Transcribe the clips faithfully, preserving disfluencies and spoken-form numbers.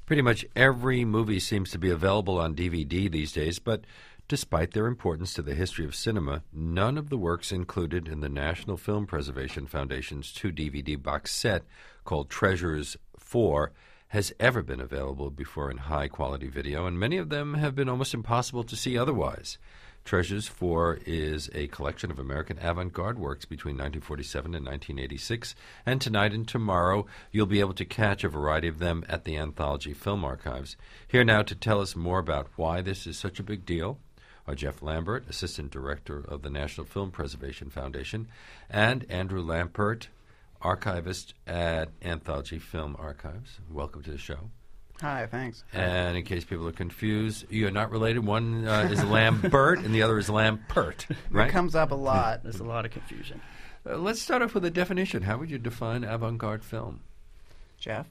Pretty much every movie seems to be available on D V D these days, but despite their importance to the history of cinema, none of the works included in the National Film Preservation Foundation's two D V D box set called Treasures four has ever been available before in high-quality video, and many of them have been almost impossible to see otherwise. Treasures four is a collection of American avant-garde works between nineteen forty-seven and nineteen eighty-six, and tonight and tomorrow you'll be able to catch a variety of them at the Anthology Film Archives. Here now to tell us more about why this is such a big deal are Jeff Lambert, Assistant Director of the National Film Preservation Foundation, and Andrew Lampert, Archivist at Anthology Film Archives. Welcome to the show. Hi, thanks. And in case people are confused, you're not related. One uh, is Lambert and the other is Lampert, right? It comes up a lot. There's a lot of confusion. Uh, let's start off with a definition. How would you define avant-garde film? Jeff?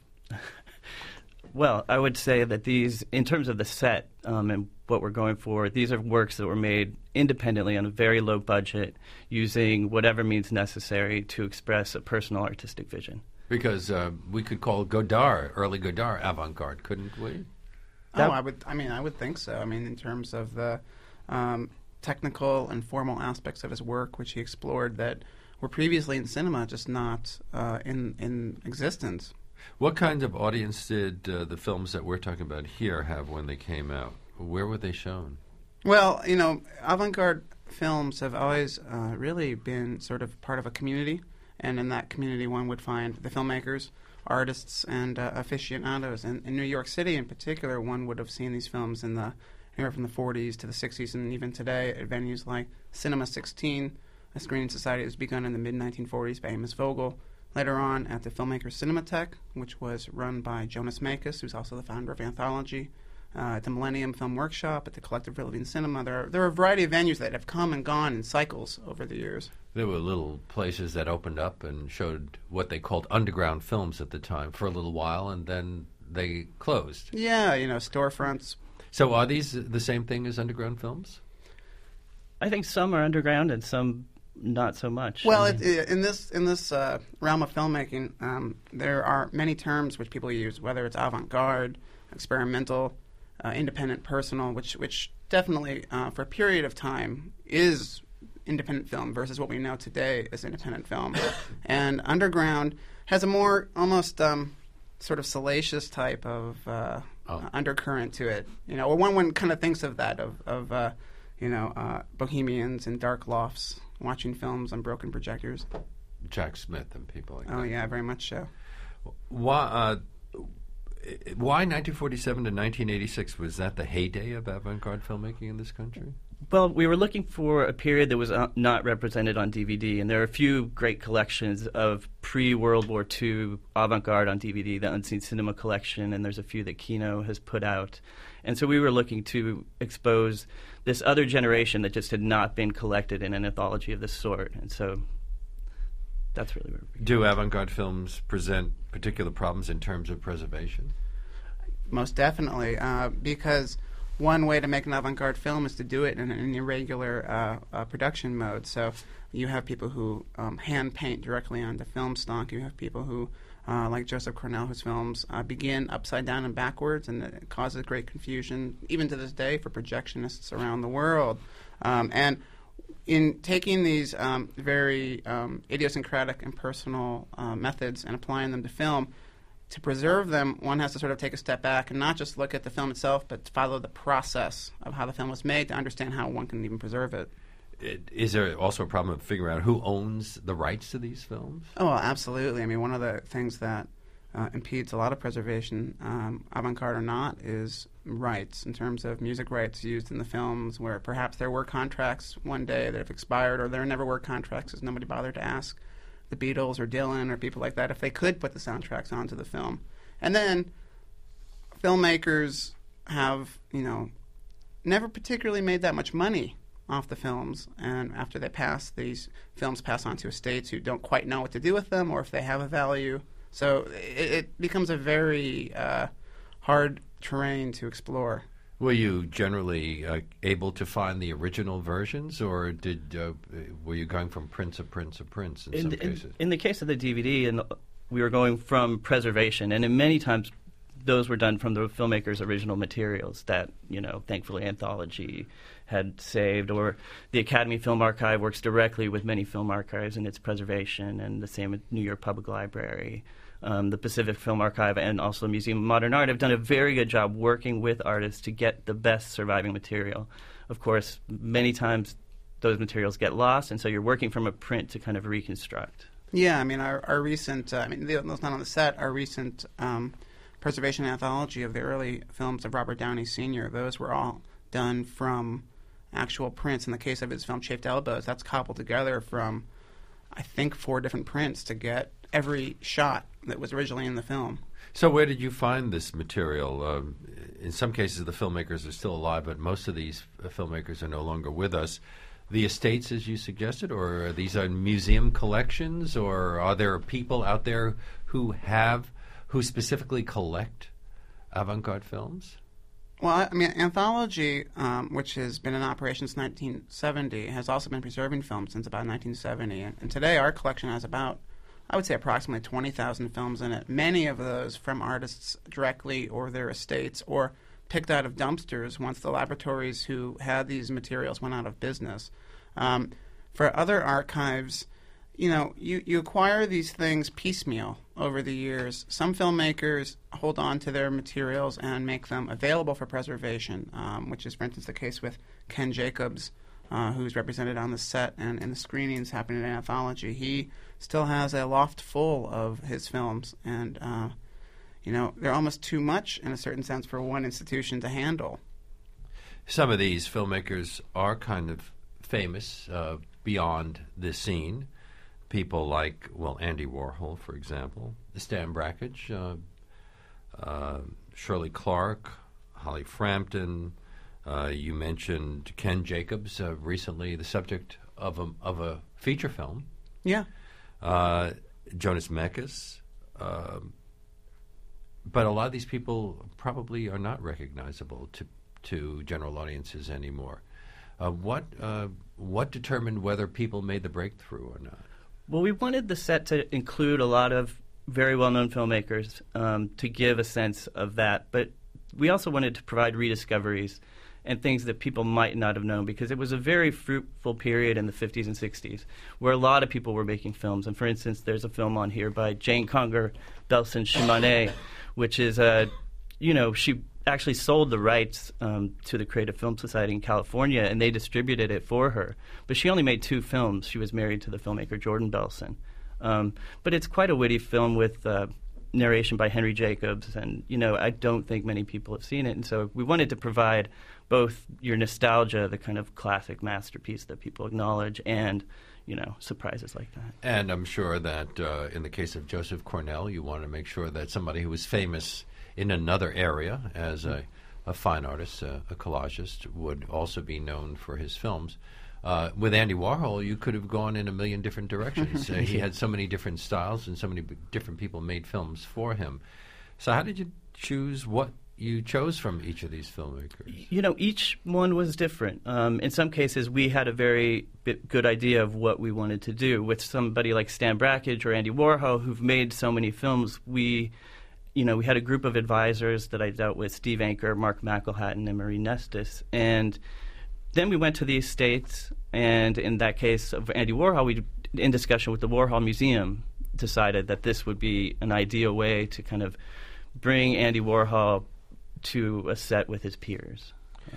Well, I would say that these, in terms of the set um, and what we're going for, these are works that were made independently on a very low budget, using whatever means necessary to express a personal artistic vision. Because uh, we could call Godard, early Godard, avant-garde, couldn't we? Oh, I would. I mean, I would think so. I mean, in terms of the um, technical and formal aspects of his work, which he explored that were previously in cinema, just not uh, in in existence. What kind of audience did uh, the films that we're talking about here have when they came out? Where were they shown? Well, you know, avant-garde films have always uh, really been sort of part of a community. And in that community, one would find the filmmakers, artists, and uh, aficionados. And in New York City, in particular, one would have seen these films in the anywhere from the forties to the sixties, and even today at venues like Cinema sixteen, a screening society that was begun in the mid nineteen forties by Amos Vogel. Later on, at the Filmmakers Cinematheque, which was run by Jonas Mekas, who's also the founder of Anthology. Uh, at the Millennium Film Workshop, at the Collective Living Cinema. There are, there are a variety of venues that have come and gone in cycles over the years. There were little places that opened up and showed what they called underground films at the time for a little while, and then they closed. Yeah, you know, storefronts. So are these the same thing as underground films? I think some are underground and some not so much. Well, I mean, it, in this in this uh, realm of filmmaking, um, there are many terms which people use, whether it's avant-garde, experimental, Uh, independent, personal, which which definitely, uh, for a period of time, is independent film versus what we know today as independent film. And underground has a more almost um, sort of salacious type of uh, oh. uh, undercurrent to it. You know, or one one kind of thinks of that of of uh, you know uh, bohemians in dark lofts watching films on broken projectors. Jack Smith and people like oh, that. Oh yeah, very much so. Why? Uh, Why nineteen forty-seven to nineteen eighty-six? Was that the heyday of avant-garde filmmaking in this country? Well, we were looking for a period that was uh, not represented on D V D, and there are a few great collections of pre-World War Two avant-garde on D V D, the Unseen Cinema Collection, and there's a few that Kino has put out. And so we were looking to expose this other generation that just had not been collected in an anthology of this sort, and so that's really where we Do avant-garde films present particular problems in terms of preservation? Most definitely, uh, because one way to make an avant-garde film is to do it in an irregular uh, uh, production mode. So you have people who um, hand paint directly onto film stock. You have people who, uh, like Joseph Cornell, whose films uh, begin upside down and backwards, and it causes great confusion, even to this day, for projectionists around the world. Um, and in taking these um, very um, idiosyncratic and personal uh, methods and applying them to film, to preserve them, one has to sort of take a step back and not just look at the film itself, but follow the process of how the film was made to understand how one can even preserve it. It, is there also a problem of figuring out who owns the rights to these films? Oh, absolutely. I mean, one of the things that uh, impedes a lot of preservation, um, avant-garde or not, is rights in terms of music rights used in the films, where perhaps there were contracts one day that have expired, or there never were contracts because nobody bothered to ask the Beatles or Dylan or people like that if they could put the soundtracks onto the film. And then filmmakers have, you know, never particularly made that much money off the films, and after they pass, these films pass on to estates who don't quite know what to do with them or if they have a value. So it, it becomes a very uh, hard terrain to explore. Were you generally uh, able to find the original versions, or did uh, were you going from prints of prints of prints in, in some the, cases? In, in the case of the D V D, and we were going from preservation, and in many times those were done from the filmmaker's original materials that, you know, thankfully Anthology had saved, or the Academy Film Archive works directly with many film archives in its preservation, and the same with New York Public Library. Um, the Pacific Film Archive and also the Museum of Modern Art have done a very good job working with artists to get the best surviving material. Of course, many times those materials get lost, and so you're working from a print to kind of reconstruct. Yeah, I mean, our, our recent, uh, I mean, those not on the set, our recent um, preservation anthology of the early films of Robert Downey Senior, those were all done from actual prints. In the case of his film Chafed Elbows, that's cobbled together from, I think, four different prints to get every shot that was originally in the film. So where did you find this material? Um, in some cases, the filmmakers are still alive, but most of these uh, filmmakers are no longer with us. The estates, as you suggested, or are these are museum collections, or are there people out there who have, who specifically collect avant-garde films? Well, I mean, Anthology, um, which has been in operation since nineteen seventy, has also been preserving films since about nineteen seventy. And, and today our collection has about, I would say, approximately twenty thousand films in it, many of those from artists directly or their estates, or picked out of dumpsters once the laboratories who had these materials went out of business. Um, for other archives, you know, you, you acquire these things piecemeal over the years. Some filmmakers hold on to their materials and make them available for preservation, um, which is, for instance, the case with Ken Jacobs, uh, who's represented on the set and in the screenings happening in Anthology. He still has a loft full of his films, and, uh, you know, they're almost too much, in a certain sense, for one institution to handle. Some of these filmmakers are kind of famous uh, beyond the scene. People like, well, Andy Warhol, for example, Stan Brakhage, uh, uh, Shirley Clarke, Holly Frampton. Uh, you mentioned Ken Jacobs, uh, recently the subject of a, of a feature film. Yeah. Uh, Jonas Mekas. Uh, but a lot of these people probably are not recognizable to to general audiences anymore. Uh, what uh, what determined whether people made the breakthrough or not? Well, we wanted the set to include a lot of very well-known filmmakers um, to give a sense of that, but we also wanted to provide rediscoveries and things that people might not have known, because it was a very fruitful period in the fifties and sixties where a lot of people were making films. And for instance, there's a film on here by Jane Conger Belson Chimane, which is a, you know, she actually sold the rights um, to the Creative Film Society in California, and they distributed it for her. But she only made two films. She was married to the filmmaker Jordan Belson. Um, but it's quite a witty film with uh, narration by Henry Jacobs, and, you know, I don't think many people have seen it. And so we wanted to provide both your nostalgia, the kind of classic masterpiece that people acknowledge, and, you know, surprises like that. And I'm sure that uh, in the case of Joseph Cornell, you want to make sure that somebody who was famous in another area as a, a fine artist, a, a collagist, would also be known for his films. Uh, with Andy Warhol, you could have gone in a million different directions. uh, he had so many different styles, and so many b- different people made films for him. So how did you choose what you chose from each of these filmmakers? You know, each one was different. Um, in some cases, we had a very bit good idea of what we wanted to do. With somebody like Stan Brakhage or Andy Warhol, who've made so many films, we... You know, we had a group of advisors that I dealt with, Steve Anker, Mark McElhatton, and Marie Nestis. And then we went to the estates, and in that case of Andy Warhol, we, in discussion with the Warhol Museum, decided that this would be an ideal way to kind of bring Andy Warhol to a set with his peers.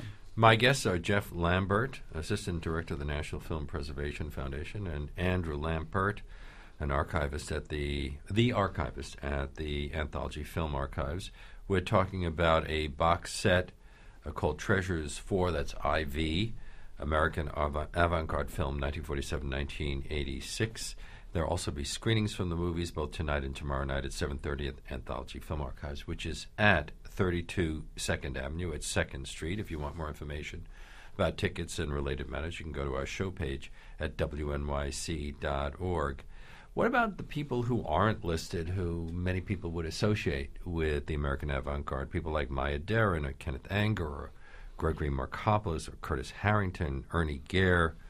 My guests are Jeff Lambert, Assistant Director of the National Film Preservation Foundation, and Andrew Lampert, an archivist at the the archivist at the Anthology Film Archives. We're talking about a box set uh, called Treasures four, that's I V, American Av- Avant-Garde Film, nineteen forty-seven to nineteen eighty-six. There'll also be screenings from the movies both tonight and tomorrow night at seven thirty at Anthology Film Archives, which is at thirty-two second Avenue at second Street. If you want more information about tickets and related matters, you can go to our show page at W N Y C dot org. What about the people who aren't listed, who many people would associate with the American avant-garde, people like Maya Deren or Kenneth Anger or Gregory Markopoulos or Curtis Harrington, Ernie Gare,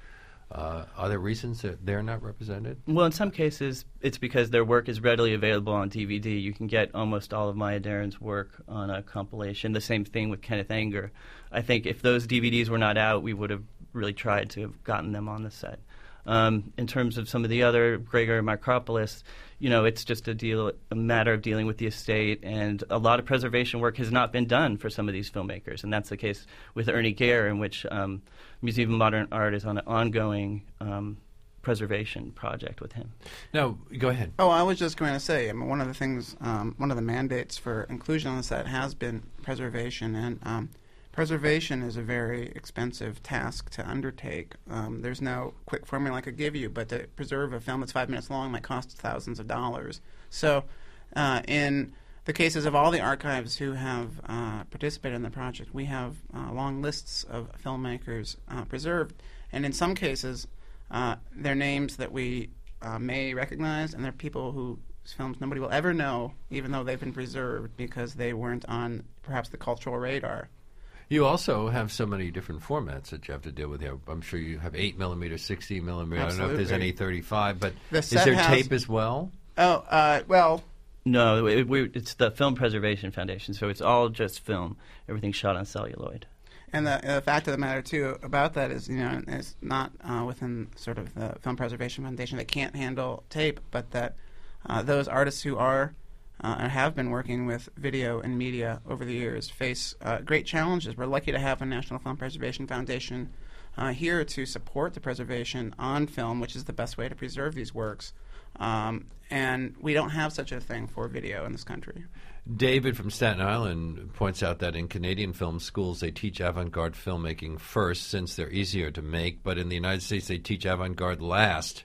Uh, are there reasons that they're not represented? Well, in some cases, it's because their work is readily available on D V D. You can get almost all of Maya Deren's work on a compilation. The same thing with Kenneth Anger. I think if those D V Ds were not out, we would have really tried to have gotten them on the set. Um, in terms of some of the other, Gregor Micropolis, you know, it's just a deal, a matter of dealing with the estate, and a lot of preservation work has not been done for some of these filmmakers, and that's the case with Ernie Gare, in which um, Museum of Modern Art is on an ongoing um, preservation project with him. No, go ahead. Oh, I was just going to say, I mean, one of the things, um, one of the mandates for inclusion on the set has been preservation, and um, preservation is a very expensive task to undertake. Um, there's no quick formula I could give you, but to preserve a film that's five minutes long might cost thousands of dollars. So uh, in the cases of all the archives who have uh, participated in the project, we have uh, long lists of filmmakers uh, preserved, and in some cases, uh, they're names that we uh, may recognize, and they're people whose films nobody will ever know, even though they've been preserved because they weren't on perhaps the cultural radar. You also have so many different formats that you have to deal with here. I'm sure you have eight millimeter, sixteen millimeter. I don't know if there's any thirty-five, but The is set there has- tape as well? Oh, uh, well, No, it, we, it's the Film Preservation Foundation, so it's all just film. Everything's shot on celluloid. and the, the fact of the matter, too, about that is, you know, it's not uh, within sort of the Film Preservation Foundation that can't handle tape, but that uh, those artists who are uh, and have been working with video and media over the years face uh, great challenges. We're lucky to have a National Film Preservation Foundation uh, here to support the preservation on film, which is the best way to preserve these works. Um, and we don't have such a thing for video in this country. David from Staten Island points out that in Canadian film schools they teach avant-garde filmmaking first since they're easier to make, but in the United States they teach avant-garde last.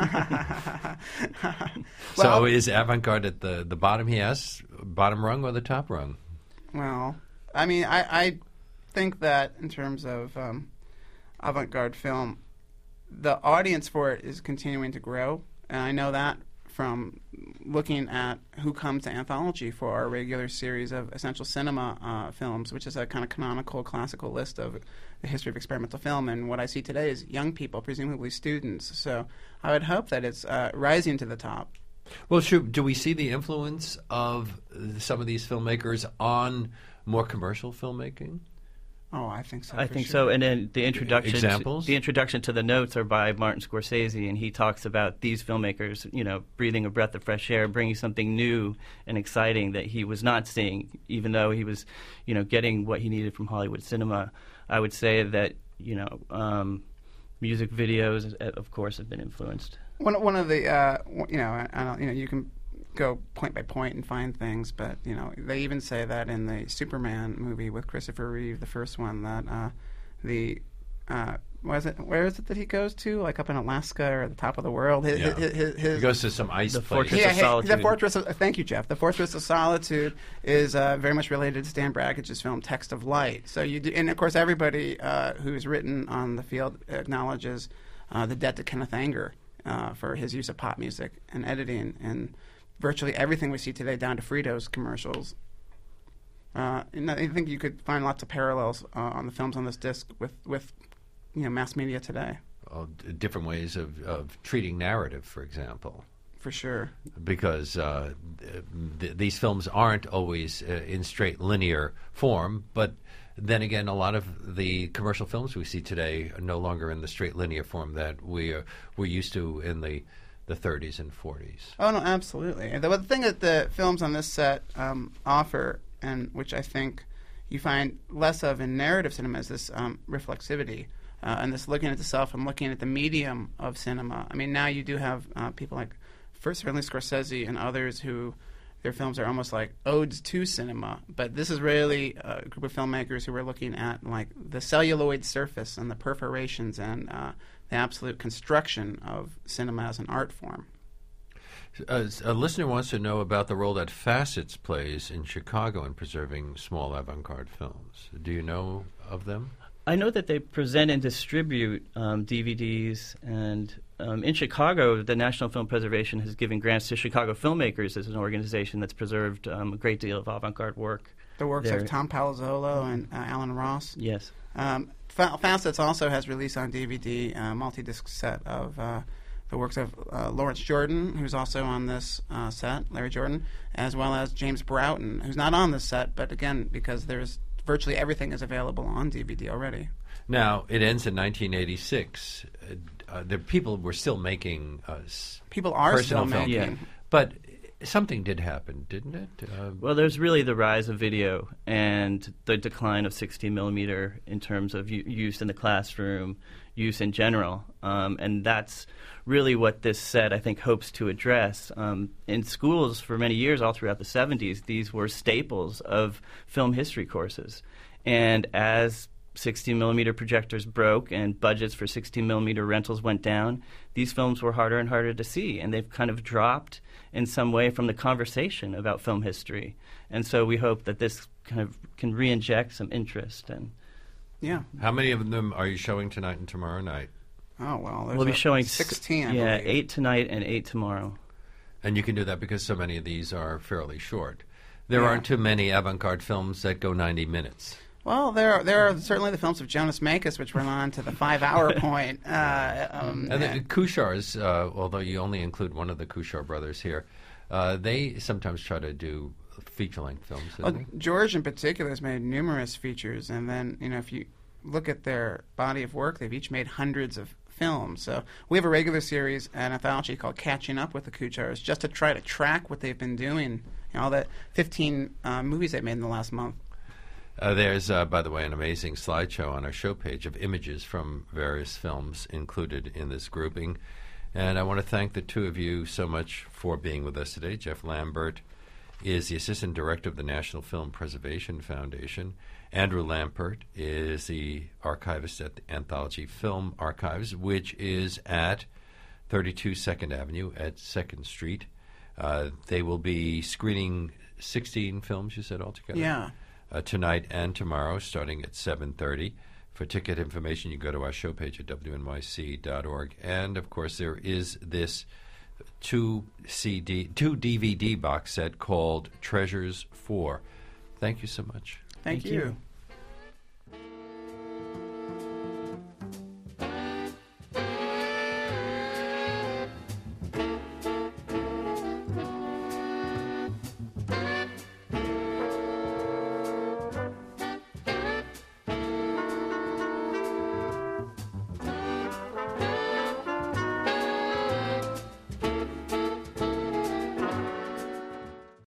So Well- is avant-garde at the, the bottom, he asks, bottom rung or the top rung? Well, I mean, I, I think that in terms of um, avant-garde film, the audience for it is continuing to grow, and I know that from looking at who comes to Anthology for our regular series of Essential Cinema uh, films, which is a kind of canonical, classical list of the history of experimental film. And what I see today is young people, presumably students. So I would hope that it's uh, rising to the top. Well, sure. Do we see the influence of some of these filmmakers on more commercial filmmaking? Oh, I think so. I for think sure. so. And then the introduction, Examples? To, the introduction to the notes are by Martin Scorsese, and he talks about these filmmakers, you know, breathing a breath of fresh air, bringing something new and exciting that he was not seeing, even though he was, you know, getting what he needed from Hollywood cinema. I would say that, you know, um, music videos, of course, have been influenced. One one of the uh, w- you know I, I don't you know you can go point by point and find things, but you know they even say that in the Superman movie with Christopher Reeve, the first one, that uh, the uh, was it where is it that he goes to, like up in Alaska or at the top of the world? His, Yeah. his, his, his He goes to some ice The place. Fortress yeah, of hey, Solitude. the Fortress of, thank you, Jeff. The Fortress of Solitude is uh, very much related to Stan Brackage's film Text of Light. So you do, and of course everybody uh, who's written on the field acknowledges uh, the debt to Kenneth Anger uh, for his use of pop music and editing, and virtually everything we see today, down to Fritos commercials. Uh, and I think you could find lots of parallels uh, on the films on this disc with, with you know, mass media today, Uh, d- different ways of, of treating narrative, for example. for sure. Because uh, th- th- these films aren't always uh, in straight linear form, but then again, a lot of the commercial films we see today are no longer in the straight linear form that we are, we're used to in the, the thirties and forties. Oh, no, absolutely. And the, the thing that the films on this set um, offer, and which I think you find less of in narrative cinema, is this um, reflexivity. Uh, and this looking at the self and looking at the medium of cinema. I mean, now you do have uh, people like, first certainly Scorsese and others who their films are almost like odes to cinema. But this is really a group of filmmakers who are looking at like the celluloid surface and the perforations and uh, the absolute construction of cinema as an art form. Uh, a listener wants to know about the role that Facets plays in Chicago in preserving small avant-garde films. Do you know of them? I know that they present and distribute um, D V Ds, and um, in Chicago, the National Film Preservation has given grants to Chicago filmmakers as an organization that's preserved um, a great deal of avant-garde work. The works there. of Tom Palazzolo and uh, Alan Ross. Yes. Um, Fa- Facets also has released on D V D a multi-disc set of uh, the works of uh, Lawrence Jordan, who's also on this uh, set, Larry Jordan, as well as James Broughton, who's not on this set, but again, because there's virtually everything is available on D V D already. Now, it ends in nineteen eighty-six. Uh, uh, the people were still making uh, s- People are personal still film. making. Yeah. But something did happen, didn't it? Uh, Well, there's really the rise of video and the decline of sixteen millimeter in terms of u- use in the classroom, use in general. Um, and that's really what this set, I think, hopes to address. Um, in schools for many years, all throughout the seventies, these were staples of film history courses. And as sixteen millimeter projectors broke and budgets for sixteen millimeter rentals went down, these films were harder and harder to see, and they've kind of dropped in some way from the conversation about film history. And so we hope that this kind of can re-inject some interest. And Yeah. how many of them are you showing tonight and tomorrow night? Oh, well, there's we'll be a showing s- sixteen, I yeah, believe. eight tonight and eight tomorrow. And you can do that because so many of these are fairly short. There Yeah. aren't too many avant-garde films that go ninety minutes. Well, there are, there are certainly the films of Jonas Mekas, which run on to the five-hour point. Uh, um, And the Kushars, uh, although you only include one of the Kushar brothers here, uh, they sometimes try to do feature-length films. Don't Well, they? George in particular has made numerous features, and then, you know, if you look at their body of work, they've each made hundreds of films. So we have a regular series, an anthology called Catching Up with the Kuchars, just to try to track what they've been doing, you know, all the fifteen uh, movies they've made in the last month. Uh, there's, uh, by the way, an amazing slideshow on our show page of images from various films included in this grouping. And I want to thank the two of you so much for being with us today. Jeff Lambert is the Assistant Director of the National Film Preservation Foundation. Andrew Lampert is the archivist at the Anthology Film Archives, which is at thirty-two second Avenue at second Street. Uh, they will be screening sixteen films, you said, altogether? Yeah. Uh, tonight and tomorrow, starting at seven thirty. For ticket information, you go to our show page at W N Y C dot org. And, of course, there is this two C D, two D V D box set called Treasures four. Thank you so much. Thank, Thank you. you.